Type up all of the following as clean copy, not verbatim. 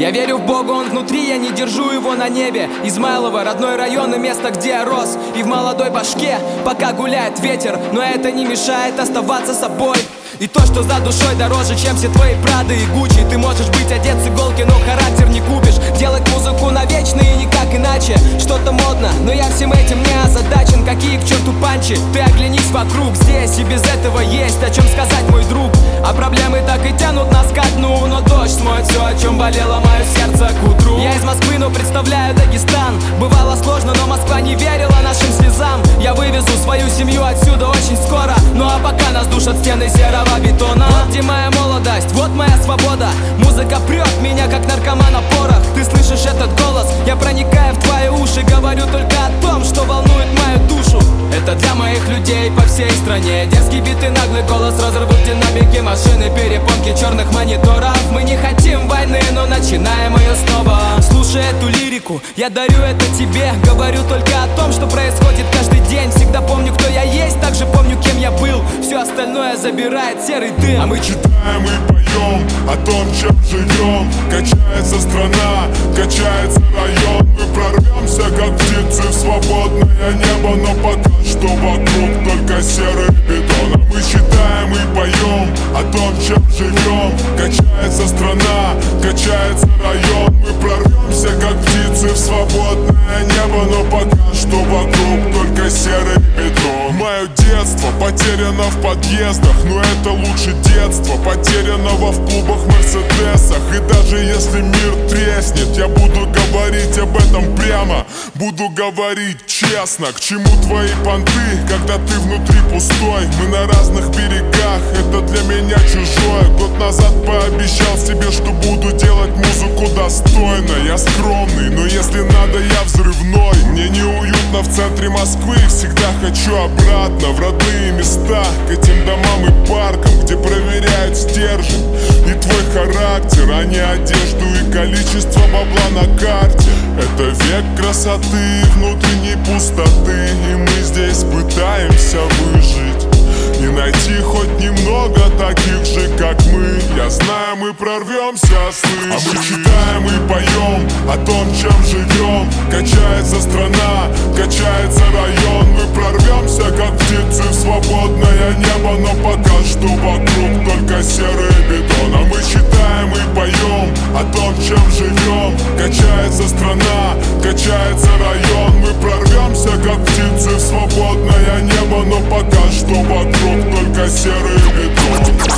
Я верю в Бога, Он внутри, я не держу его на небе. Измайлово, родной район и место, где я рос. И в молодой башке пока гуляет ветер, но это не мешает оставаться собой. И то, что за душой дороже, чем все твои Прады и Гуччи. Ты можешь быть одет с иголки, но характер не купишь. Делать музыку навечно и никак иначе. Что-то модно, но я всем этим не озадачен. Какие к черту панчи, ты оглянись вокруг. Здесь и без этого есть о чем сказать, мой друг. А проблемы так и тянут нас ко дну. Но дождь смоет все, о чем болело мое сердце к утру. Я из Москвы, но представляю Дагестан. Бывало сложно, но Москва не верила нашим слезам. Я вывезу свою семью отсюда очень скоро. Ну а пока нас душат стены серого бетона. Вот где моя молодость, вот моя свобода. Музыка прет меня, как наркоман на порох. Ты слышишь этот голос? Я проникаю в твои уши. Говорю только о том, что волнует мою душу. Это для моих людей по всей стране. Дерзкий бит и наглый голос разорвут динамики, машины, перепонки черных мониторов. Мы не хотим войны, но начинаем ее снова. Слушай эту лирику, я дарю это тебе. Говорю только о том, что происходит каждый день. Всегда помню, кто я есть, также помню, кем я был. Все остальное забирает серый дым. А мы читаем и поем о том, чем живем. Качается страна, качается район. Мы прорвемся, как птицы в свободное небо. Но пока что вокруг только серый бетон. А мы читаем и поем о том, чем живем. Качается страна, качается район. Мы прорвемся, как птицы в свободное небо. Но пока что вокруг только серый бетон. Мое детство потеряно в подъездах, но это лучше детства, потерянного в клубах, мерседесах. И даже если мир треснет, я буду говорить об этом прямо, буду говорить честно. К чему твои понты, когда ты внутри пустой? Мы на разных берегах, это для меня чужое. Год назад пообещал себе, что буду делать музыку достойно. Я скромный, но если надо, я взрывной. Мне неуютно в центре Москвы, всегда хочу обратно в родные места, к этим домам и паркам, где проверяют стержень и твой характер, а не одежду и количество бабла на карте. Это век красоты и внутренней пустоты, и мы здесь пытаемся выжить и найти хоть немного таких же, как мы. Я знаю, мы прорвемся, слышишь? А мы читаем и поем о том, чем живем. Качается страна, качается район. Мы прорвемся, как птицы в свободное небо. Но пока что вокруг только серый бетон. А мы читаем и поем о том, чем живем. Качается страна, качается район. Мы прорвемся, как птицы в свободное небо. Но пока что вокруг только серый бетон.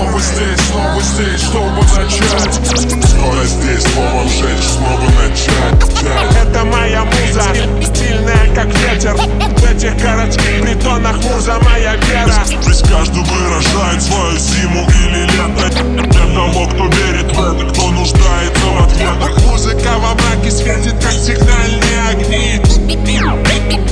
Снова здесь, чтобы начать. Скоро здесь, снова жечь, снова начать. Это моя муза, стильная как ветер. В этих городских притонах муза моя вера. Здесь каждый выражает свою зиму или лето. Для того, кто верит в это, кто нуждается в ответах. Музыка во мраке светит, как сигнальные огни.